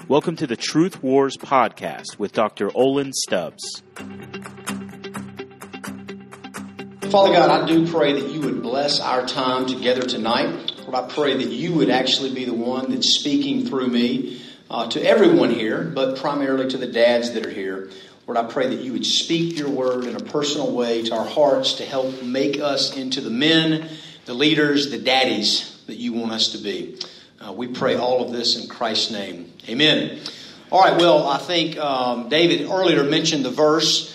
Welcome to the Truth Wars podcast with Dr. Olin Stubbs. Father God, I do pray that you would bless our time together tonight. Lord, I pray that you would actually be the one that's speaking through me to everyone here, but primarily to the dads that are here. Lord, I pray that you would speak your word in a personal way to our hearts to help make us into the men, the leaders, the daddies that you want us to be. We pray all of this in Christ's name. Amen. All right, well, I think David earlier mentioned the verse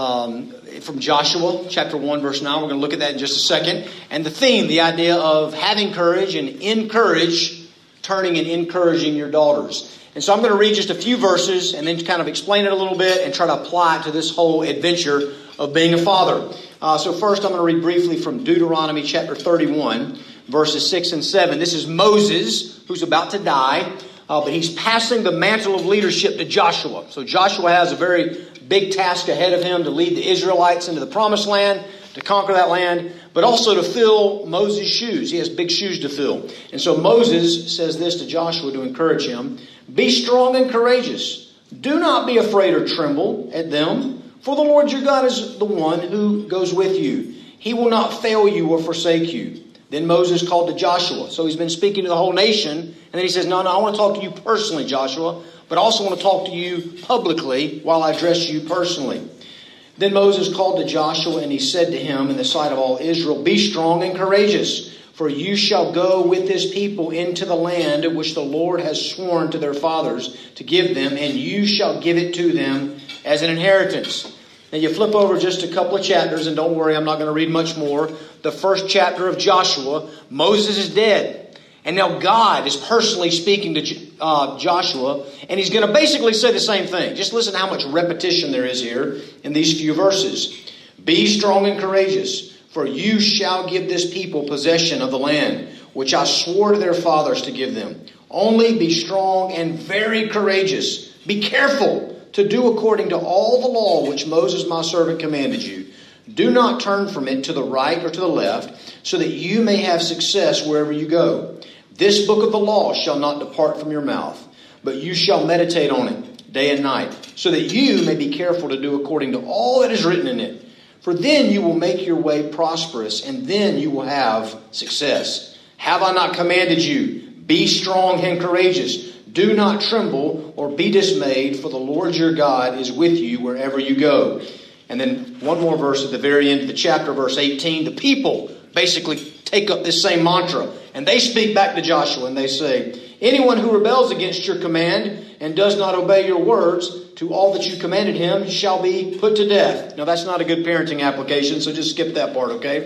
from Joshua, chapter 1, verse 9. We're going to look at that in just a second. And the theme, the idea of having courage and encourage, turning and encouraging your daughters. And so I'm going to read just a few verses and then kind of explain it a little bit and try to apply it to this whole adventure of being a father. So first I'm going to read briefly from Deuteronomy chapter 31, verses 6 and 7. This is Moses, who's about to die, but he's passing the mantle of leadership to Joshua. So Joshua has a very big task ahead of him to lead the Israelites into the promised land, to conquer that land, but also to fill Moses' shoes. He has big shoes to fill. And so Moses says this to Joshua to encourage him: "Be strong and courageous. Do not be afraid or tremble at them, for the Lord your God is the one who goes with you. He will not fail you or forsake you." Then Moses called to Joshua. So he's been speaking to the whole nation. And then he says, no, I want to talk to you personally, Joshua, but I also want to talk to you publicly while I address you personally. Then Moses called to Joshua, and he said to him in the sight of all Israel, "Be strong and courageous, for you shall go with this people into the land which the Lord has sworn to their fathers to give them, and you shall give it to them as an inheritance." Now you flip over just a couple of chapters, and don't worry, I'm not going to read much more. The first chapter of Joshua, Moses is dead. And now God is personally speaking to Joshua, and he's going to basically say the same thing. Just listen to how much repetition there is here in these few verses. "Be strong and courageous, for you shall give this people possession of the land, which I swore to their fathers to give them. Only be strong and very courageous. Be careful to do according to all the law which Moses my servant commanded you. Do not turn from it to the right or to the left, so that you may have success wherever you go. This book of the law shall not depart from your mouth, but you shall meditate on it day and night, so that you may be careful to do according to all that is written in it. For then you will make your way prosperous, and then you will have success. Have I not commanded you? Be strong and courageous. Do not tremble or be dismayed, for the Lord your God is with you wherever you go." And then one more verse at the very end of the chapter, verse 18. The people basically take up this same mantra, and they speak back to Joshua, and they say, "Anyone who rebels against your command and does not obey your words to all that you commanded him shall be put to death." Now that's not a good parenting application, so just skip that part, okay?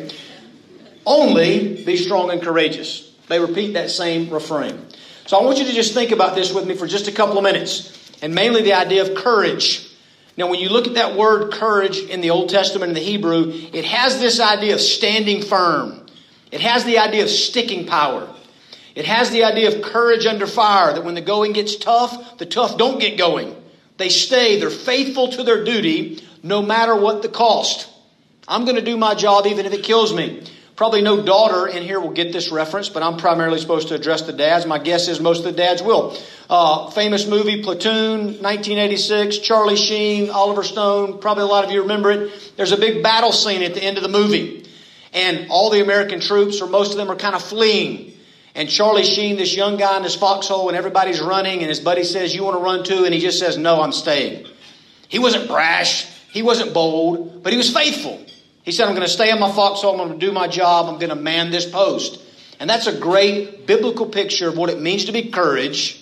"Only be strong and courageous." They repeat that same refrain. So I want you to just think about this with me for just a couple of minutes, and mainly the idea of courage. Now, when you look at that word courage in the Old Testament in the Hebrew, it has this idea of standing firm. It has the idea of sticking power. It has the idea of courage under fire, that when the going gets tough, the tough don't get going. They stay. They're faithful to their duty no matter what the cost. I'm going to do my job even if it kills me. Probably no daughter in here will get this reference, but I'm primarily supposed to address the dads. My guess is most of the dads will. Famous movie, Platoon, 1986, Charlie Sheen, Oliver Stone. Probably a lot of you remember it. There's a big battle scene at the end of the movie. And all the American troops, or most of them, are kind of fleeing. And Charlie Sheen, this young guy in his foxhole, and everybody's running, and his buddy says, "You want to run too?" And he just says, "No, I'm staying." He wasn't brash. He wasn't bold, but he was faithful. He said, "I'm going to stay in my foxhole. I'm going to do my job. I'm going to man this post." And that's a great biblical picture of what it means to be courageous,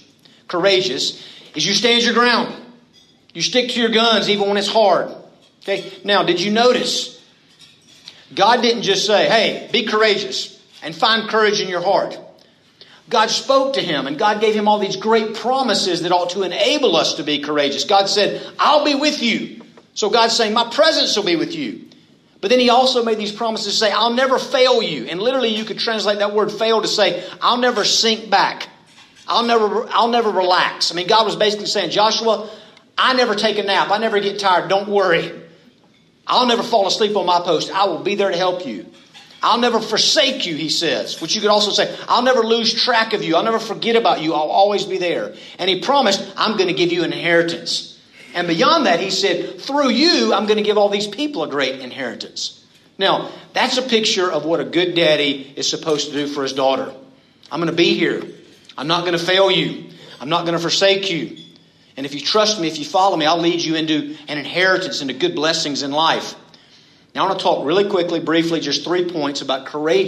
is you stand your ground. You stick to your guns even when it's hard. Okay. Now, did you notice? God didn't just say, "Hey, be courageous and find courage in your heart." God spoke to him, and God gave him all these great promises that ought to enable us to be courageous. God said, "I'll be with you." So God's saying, my presence will be with you. But then he also made these promises to say, "I'll never fail you." And literally you could translate that word fail to say, "I'll never sink back. I'll never relax." I mean, God was basically saying, "Joshua, I never take a nap. I never get tired. Don't worry. I'll never fall asleep on my post. I will be there to help you. I'll never forsake you, he says. Which you could also say, I'll never lose track of you. I'll never forget about you. I'll always be there. And he promised, I'm going to give you an inheritance. And beyond that, he said, through you, I'm going to give all these people a great inheritance. Now, that's a picture of what a good daddy is supposed to do for his daughter. I'm going to be here. I'm not going to fail you. I'm not going to forsake you. And if you trust me, if you follow me, I'll lead you into an inheritance, into good blessings in life. Now I want to talk really quickly, briefly, just 3 points about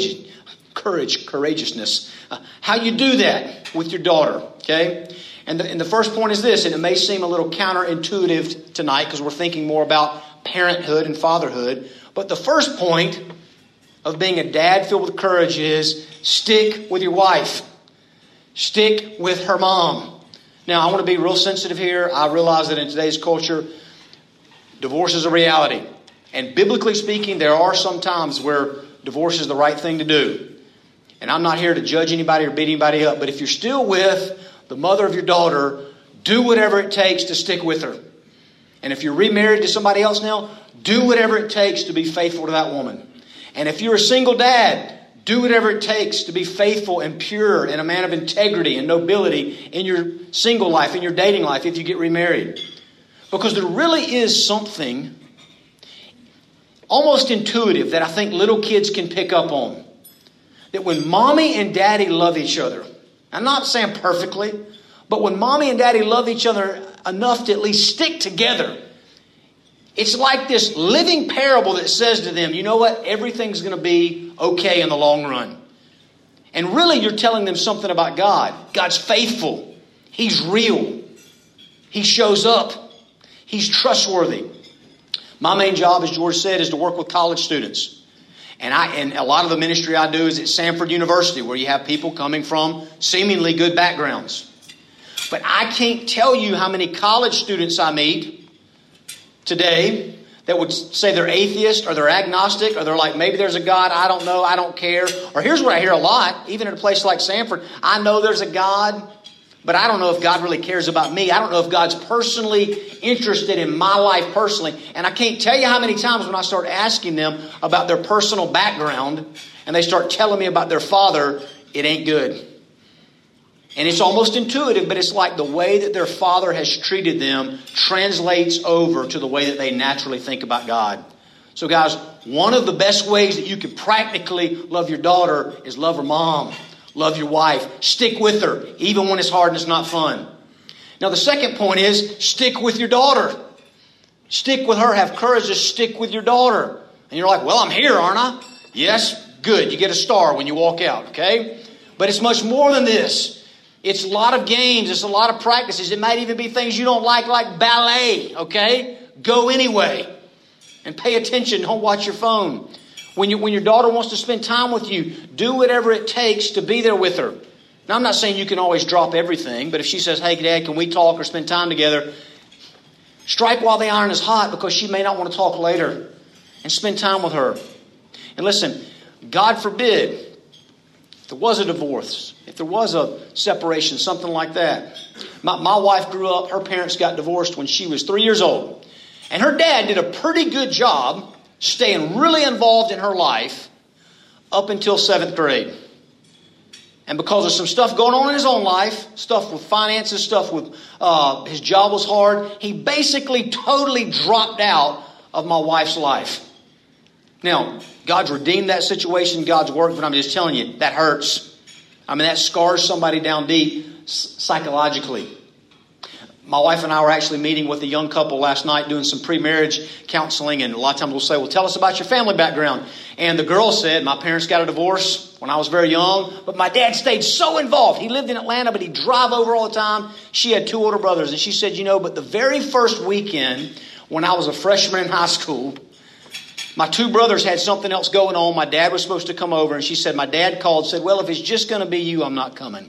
courageousness. How you do that with your daughter, okay? And the first point is this, and it may seem a little counterintuitive tonight because we're thinking more about parenthood and fatherhood. But the first point of being a dad filled with courage is stick with your wife. Stick with her mom. Now, I want to be real sensitive here. I realize that in today's culture, divorce is a reality. And biblically speaking, there are some times where divorce is the right thing to do. And I'm not here to judge anybody or beat anybody up. But if you're still with the mother of your daughter, do whatever it takes to stick with her. And if you're remarried to somebody else now, do whatever it takes to be faithful to that woman. And if you're a single dad, do whatever it takes to be faithful and pure and a man of integrity and nobility in your single life, in your dating life, if you get remarried. Because there really is something almost intuitive that I think little kids can pick up on. That when mommy and daddy love each other, I'm not saying perfectly, but when mommy and daddy love each other enough to at least stick together, it's like this living parable that says to them, you know what, everything's going to be okay in the long run. And really you're telling them something about God. God's faithful. He's real. He shows up. He's trustworthy. My main job, as George said, is to work with college students. And a lot of the ministry I do is at Samford University, where you have people coming from seemingly good backgrounds. But I can't tell you how many college students I meet today that would say they're atheist or they're agnostic or they're like, maybe there's a God, I don't know, I don't care. Or here's what I hear a lot, even at a place like Samford, I know there's a God, but I don't know if God really cares about me. I don't know if God's personally interested in my life personally. And I can't tell you how many times when I start asking them about their personal background and they start telling me about their father, it ain't good. And it's almost intuitive, but it's like the way that their father has treated them translates over to the way that they naturally think about God. So guys, one of the best ways that you can practically love your daughter is love her mom. Love your wife. Stick with her, even when it's hard and it's not fun. Now, the second point is stick with your daughter. Stick with her. Have courage to stick with your daughter. And you're like, well, I'm here, aren't I? Yes, good. You get a star when you walk out, okay? But it's much more than this. It's a lot of games. It's a lot of practices. It might even be things you don't like ballet, okay? Go anyway. And pay attention. Don't watch your phone. When your daughter wants to spend time with you, do whatever it takes to be there with her. Now, I'm not saying you can always drop everything, but if she says, hey, Dad, can we talk or spend time together? Strike while the iron is hot because she may not want to talk later. And spend time with her. And listen, God forbid, if there was a divorce, if there was a separation, something like that. My wife grew up, her parents got divorced when she was 3 years old. And her dad did a pretty good job staying really involved in her life up until 7th grade. And because of some stuff going on in his own life, stuff with finances, stuff with his job was hard, he basically totally dropped out of my wife's life. Now, God's redeemed that situation, God's worked, but I'm just telling you, that hurts. I mean, that scars somebody down deep psychologically. My wife and I were actually meeting with a young couple last night doing some pre-marriage counseling. And a lot of times we'll say, well, tell us about your family background. And the girl said, my parents got a divorce when I was very young, but my dad stayed so involved. He lived in Atlanta, but he'd drive over all the time. She had 2 older brothers. And she said, but the very first weekend when I was a freshman in high school, my 2 brothers had something else going on. My dad was supposed to come over. And she said, my dad called, said, well, if it's just going to be you, I'm not coming.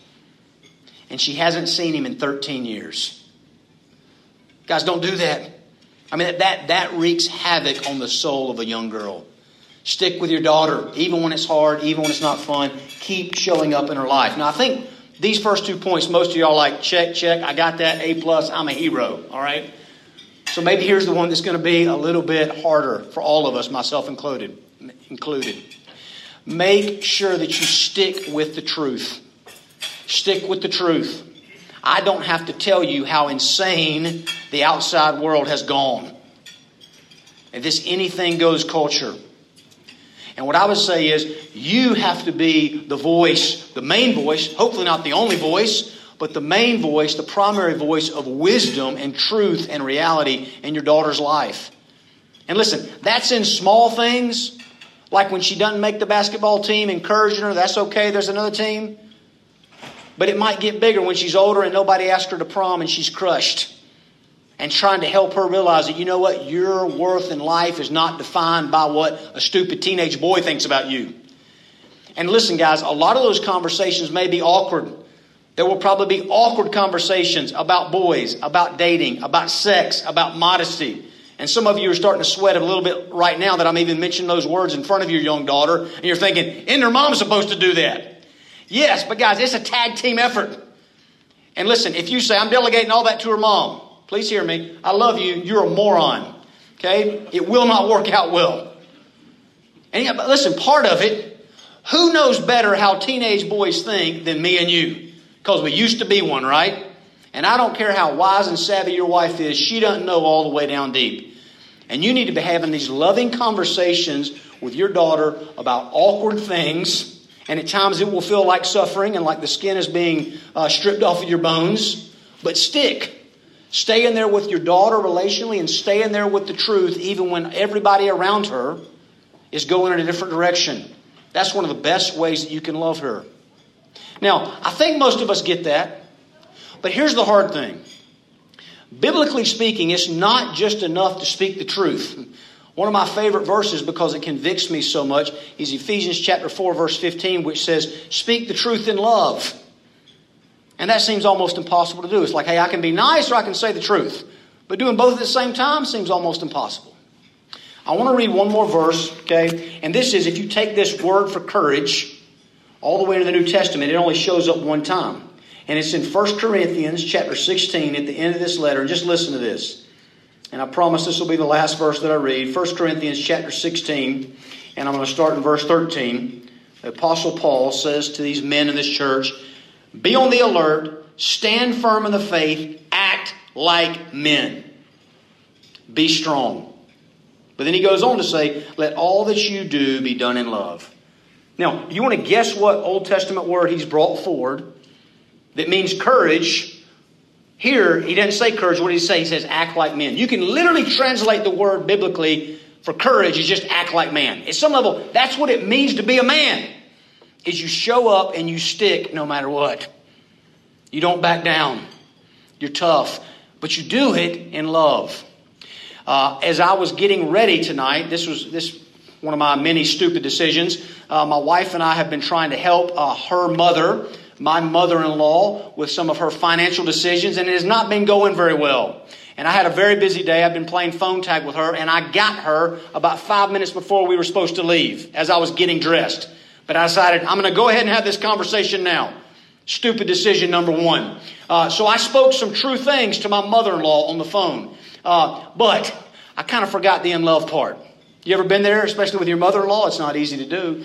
And she hasn't seen him in 13 years. Guys, don't do that. I mean, that wreaks havoc on the soul of a young girl. Stick with your daughter, even when it's hard, even when it's not fun. Keep showing up in her life. Now, I think these first 2 points, most of y'all are like, check, I got that, A+, I'm a hero, all right? So maybe here's the one that's going to be a little bit harder for all of us, myself included. make sure that you stick with the truth. Stick with the truth. I don't have to tell you how insane the outside world has gone. And this anything goes culture. And what I would say is, you have to be the voice, the main voice, hopefully not the only voice, but the main voice, the primary voice of wisdom and truth and reality in your daughter's life. And listen, that's in small things, like when she doesn't make the basketball team, encouraging her, that's okay, there's another team. But it might get bigger when she's older and nobody asked her to prom and she's crushed. And trying to help her realize that, you know what, your worth in life is not defined by what a stupid teenage boy thinks about you. And listen, guys, a lot of those conversations may be awkward. There will probably be awkward conversations about boys, about dating, about sex, about modesty. And some of you are starting to sweat a little bit right now that I'm even mentioning those words in front of your young daughter. And you're thinking, isn't her mom supposed to do that? Yes, but guys, it's a tag team effort. And listen, if you say, I'm delegating all that to her mom, please hear me. I love you. You're a moron. Okay? It will not work out well. And yeah, but listen, part of it, who knows better how teenage boys think than me and you? Because we used to be one, right? And I don't care how wise and savvy your wife is, she doesn't know all the way down deep. And you need to be having these loving conversations with your daughter about awkward things. And at times it will feel like suffering and like the skin is being stripped off of your bones. But stick. Stay in there with your daughter relationally and stay in there with the truth even when everybody around her is going in a different direction. That's one of the best ways that you can love her. Now, I think most of us get that. But here's the hard thing. Biblically speaking, it's not just enough to speak the truth. One of my favorite verses, because it convicts me so much, is Ephesians chapter 4, verse 15, which says, speak the truth in love. And that seems almost impossible to do. It's like, hey, I can be nice or I can say the truth. But doing both at the same time seems almost impossible. I want to read one more verse, okay? And this is, if you take this word for courage all the way to the New Testament, it only shows up one time. And it's in 1 Corinthians chapter 16 at the end of this letter. And just listen to this. And I promise this will be the last verse that I read. 1 Corinthians chapter 16, and I'm going to start in verse 13. The Apostle Paul says to these men in this church, be on the alert, stand firm in the faith, act like men. Be strong. But then he goes on to say, let all that you do be done in love. Now, you want to guess what Old Testament word he's brought forward that means courage? Here, he doesn't say courage. What does he say? He says act like men. You can literally translate the word biblically for courage is just act like man. At some level, that's what it means to be a man. Is you show up and you stick no matter what. You don't back down. You're tough. But you do it in love. As I was getting ready tonight, this one of my many stupid decisions. My wife and I have been trying to help her mother, my mother-in-law, with some of her financial decisions. And it has not been going very well. And I had a very busy day. I've been playing phone tag with her. And I got her about 5 minutes before we were supposed to leave as I was getting dressed. But I decided I'm going to go ahead and have this conversation now. Stupid decision number one. So I spoke some true things to my mother-in-law on the phone. But I kind of forgot the in love part. You ever been there, especially with your mother-in-law? It's not easy to do.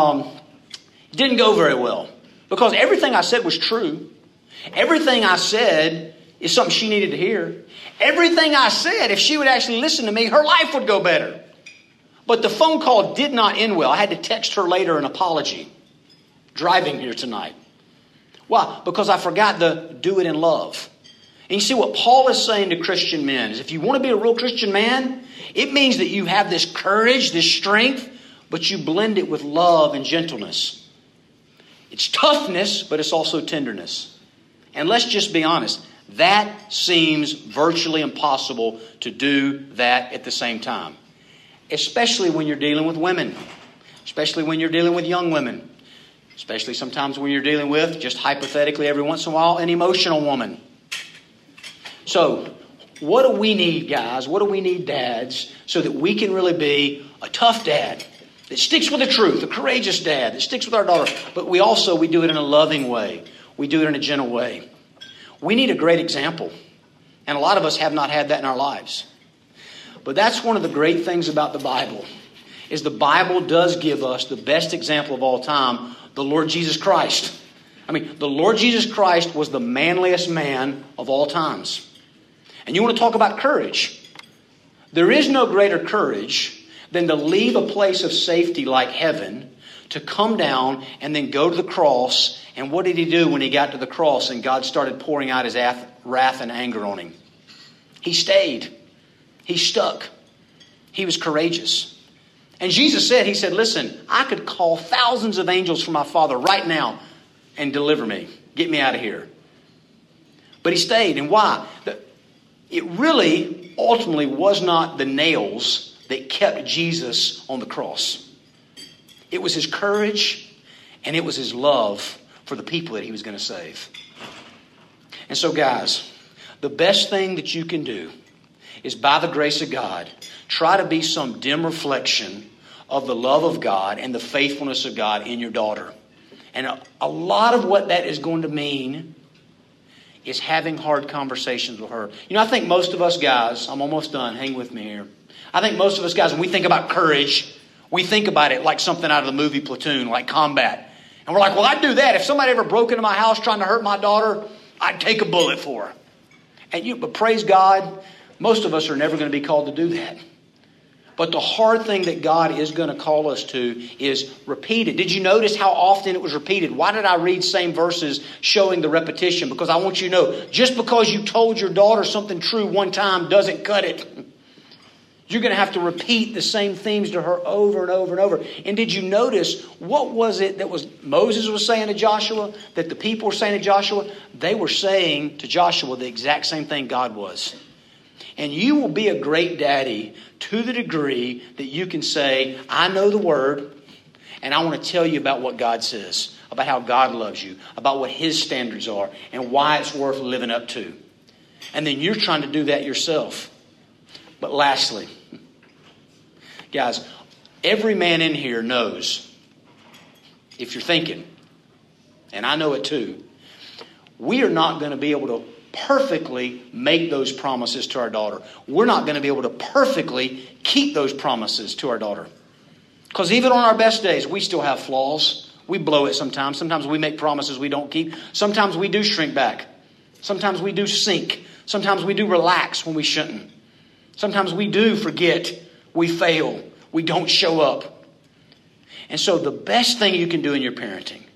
It didn't go very well. Because everything I said was true. Everything I said is something she needed to hear. Everything I said, if she would actually listen to me, her life would go better. But the phone call did not end well. I had to text her later an apology. Driving here tonight. Why? Because I forgot the do it in love. And you see what Paul is saying to Christian men is if you want to be a real Christian man, it means that you have this courage, this strength, but you blend it with love and gentleness. It's toughness, but it's also tenderness. And let's just be honest. That seems virtually impossible to do that at the same time. Especially when you're dealing with women. Especially when you're dealing with young women. Especially sometimes when you're dealing with, just hypothetically every once in a while, an emotional woman. So, what do we need, guys? What do we need, dads, so that we can really be a tough dad that sticks with the truth, a courageous dad that sticks with our daughter, but we do it in a loving way. We do it in a gentle way. We need a great example. And a lot of us have not had that in our lives. But that's one of the great things about the Bible is the Bible does give us the best example of all time, the Lord Jesus Christ. I mean, the Lord Jesus Christ was the manliest man of all times. And you want to talk about courage. There is no greater courage than to leave a place of safety like heaven, to come down and then go to the cross. And what did he do when he got to the cross and God started pouring out his wrath and anger on him? He stayed. He stuck. He was courageous. And Jesus said, he said, listen, I could call thousands of angels from my Father right now and deliver me. Get me out of here. But he stayed. And why? It really ultimately was not the nails that kept Jesus on the cross. It was his courage and it was his love for the people that he was going to save. And so, guys, the best thing that you can do is, by the grace of God, try to be some dim reflection of the love of God and the faithfulness of God in your daughter. And a lot of what that is going to mean is having hard conversations with her. You know, I think most of us guys, I'm almost done, hang with me here. I think most of us guys, when we think about courage, we think about it like something out of the movie Platoon, like combat. And we're like, well, I'd do that. If somebody ever broke into my house trying to hurt my daughter, I'd take a bullet for her. But praise God, most of us are never going to be called to do that. But the hard thing that God is going to call us to is repeat it. Did you notice how often it was repeated? Why did I read same verses showing the repetition? Because I want you to know, just because you told your daughter something true one time doesn't cut it. You're going to have to repeat the same themes to her over and over and over. And did you notice, what was it that was Moses was saying to Joshua, that the people were saying to Joshua? They were saying to Joshua the exact same thing God was. And you will be a great daddy to the degree that you can say, I know the word, and I want to tell you about what God says, about how God loves you, about what his standards are, and why it's worth living up to. And then you're trying to do that yourself. But lastly, guys, every man in here knows, if you're thinking, and I know it too, we are not going to be able to perfectly make those promises to our daughter. We're not going to be able to perfectly keep those promises to our daughter. Because even on our best days, we still have flaws. We blow it sometimes. Sometimes we make promises we don't keep. Sometimes we do shrink back. Sometimes we do sink. Sometimes we do relax when we shouldn't. Sometimes we do forget. We fail. We don't show up. And so the best thing you can do in your parenting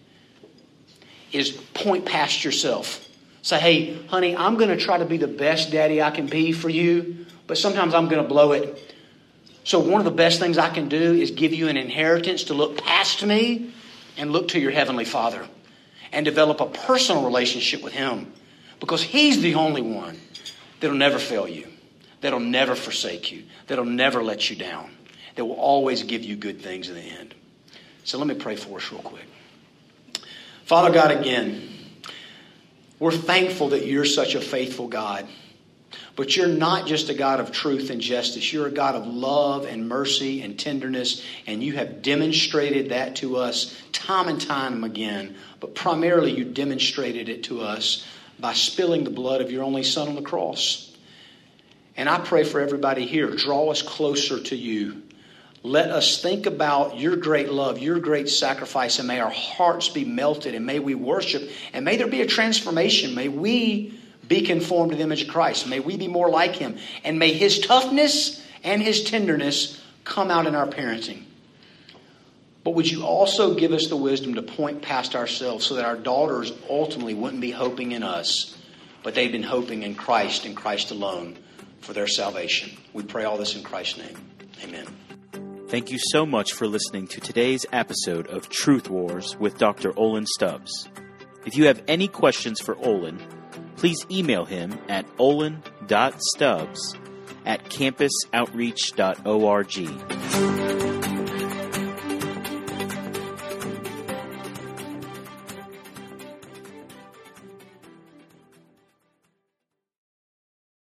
is point past yourself. Say, hey, honey, I'm going to try to be the best daddy I can be for you, but sometimes I'm going to blow it. So one of the best things I can do is give you an inheritance to look past me and look to your Heavenly Father and develop a personal relationship with him, because he's the only one that'll never fail you, that'll never forsake you, that'll never let you down, that will always give you good things in the end. So let me pray for us real quick. Father God, again, we're thankful that you're such a faithful God. But you're not just a God of truth and justice. You're a God of love and mercy and tenderness. And you have demonstrated that to us time and time again. But primarily you demonstrated it to us by spilling the blood of your only Son on the cross. And I pray for everybody here, draw us closer to you. Let us think about your great love, your great sacrifice, and may our hearts be melted, and may we worship, and may there be a transformation. May we be conformed to the image of Christ. May we be more like him, and may his toughness and his tenderness come out in our parenting. But would you also give us the wisdom to point past ourselves so that our daughters ultimately wouldn't be hoping in us, but they've been hoping in Christ and Christ alone for their salvation. We pray all this in Christ's name. Amen. Thank you so much for listening to today's episode of Truth Wars with Dr. Olin Stubbs. If you have any questions for Olin, please email him at olin.stubbs@campusoutreach.org.